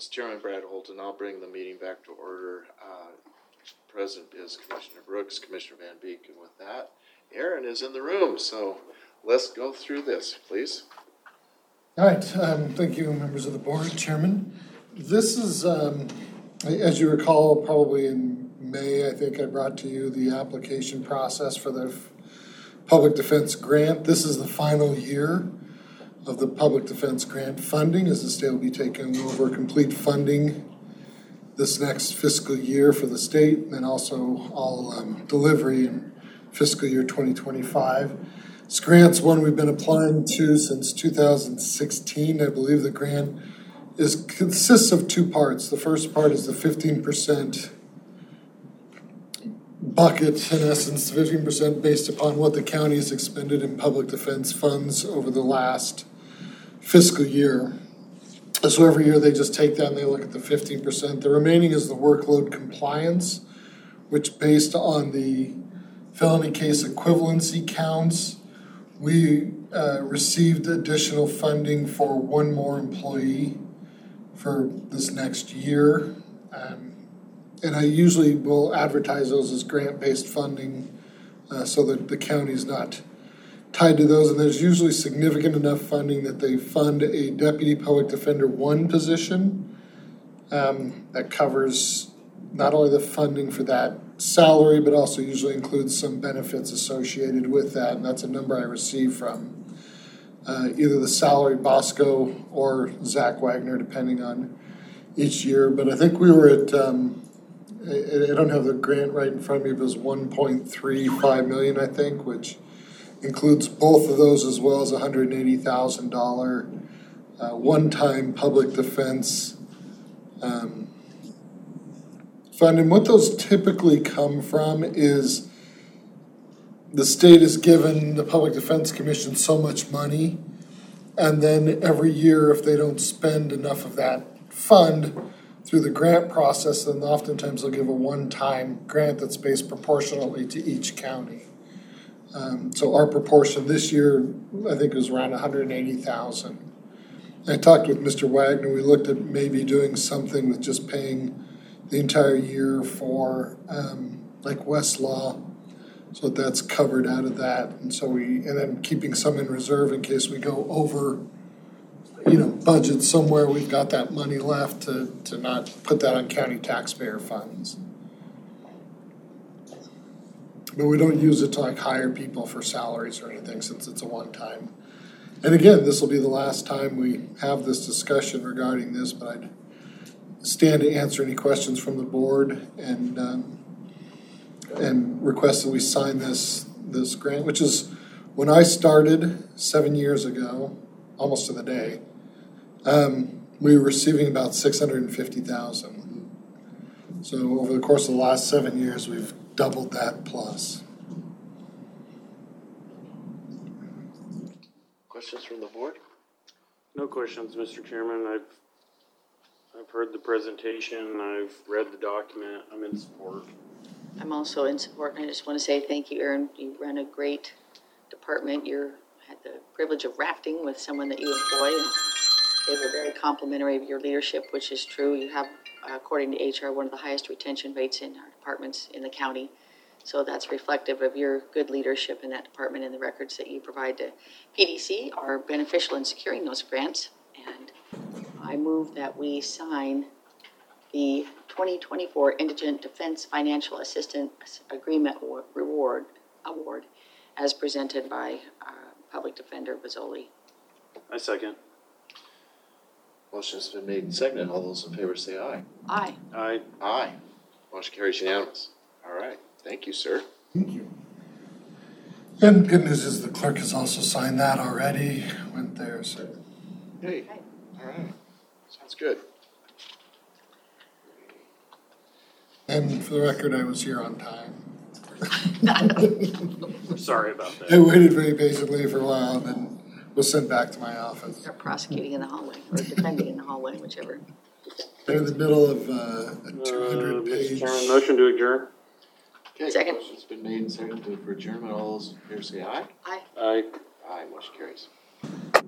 This is Chairman Brad Holton. I'll bring the meeting back to order. Present is Commissioner Brooks, Commissioner Van Beek, and with that, Aaron is in the room. So let's go through this, please. All right. Thank you, members of the board, Chairman. This is, as you recall, probably in May, I think I brought to you the application process for the public defense grant. This is the final year of the public defense grant funding, as the state will be taking over complete funding this next fiscal year for the state, and also all delivery in fiscal year 2025. This grant's one we've been applying to since 2016. I believe the grant consists of two parts. The first part is the 15% bucket, in essence, 15% based upon what the county has expended in public defense funds over the last fiscal year. So every year they just take that and they look at the 15%. The remaining is the workload compliance, which based on the felony case equivalency counts, we received additional funding for one more employee for this next year. And I usually will advertise those as grant-based funding so that the county's not tied to those. And there's usually significant enough funding that they fund a Deputy Public Defender 1 position that covers not only the funding for that salary, but also usually includes some benefits associated with that. And that's a number I received from either the salaried Bosco or Zach Wagner, depending on each year. But I think we were at, I don't have the grant right in front of me, but it was $1.35 million, I think, which includes both of those as well as $180,000 one-time public defense fund. And what those typically come from is the state has given the Public Defense Commission so much money, and then every year if they don't spend enough of that fund through the grant process, then oftentimes they'll give a one-time grant that's based proportionally to each county. So our proportion this year, I think, was around $180,000. I talked with Mr. Wagner. We looked at maybe doing something with just paying the entire year for like Westlaw, so that's covered out of that. And so and then keeping some in reserve in case we go over, budget somewhere. We've got that money left to not put that on county taxpayer funds. But we don't use it to hire people for salaries or anything, since it's a one-time. And again, this will be the last time we have this discussion regarding this, but I'd stand to answer any questions from the board and request that we sign this grant, which is when I started 7 years ago, almost to the day, we were receiving about $650,000. So over the course of the last 7 years, we've doubled that plus. Questions from the board? No questions, Mr. Chairman. I've heard the presentation. I've read the document. I'm in support. I'm also in support, and I just want to say thank you, Aaron. You run a great department. You had the privilege of rafting with someone that you employ, and they were very complimentary of your leadership, which is true. You have, according to HR, one of the highest retention rates in our departments in the county. So that's reflective of your good leadership in that department, and the records that you provide to PDC are beneficial in securing those grants. And I move that we sign the 2024 Indigent Defense Financial Assistance Agreement Award as presented by Public Defender Bozzoli. I second. Motion's been made and seconded. All those in favor say aye. Aye. Aye. Aye. Motion carries unanimous. All right. Thank you, sir. Thank you. And good news is the clerk has also signed that already. Went there, so. Hey. All right. Sounds good. And for the record, I was here on time. Sorry about that. I waited very patiently for a while and then was sent back to my office. They're prosecuting in the hallway, or defending in the hallway, whichever. They're in the middle of a 200-page. Mr. Chairman, motion to adjourn. Okay. Second. Motion's been made and seconded for adjournment. All those in favor say aye. Aye. Aye. Aye. Motion carries.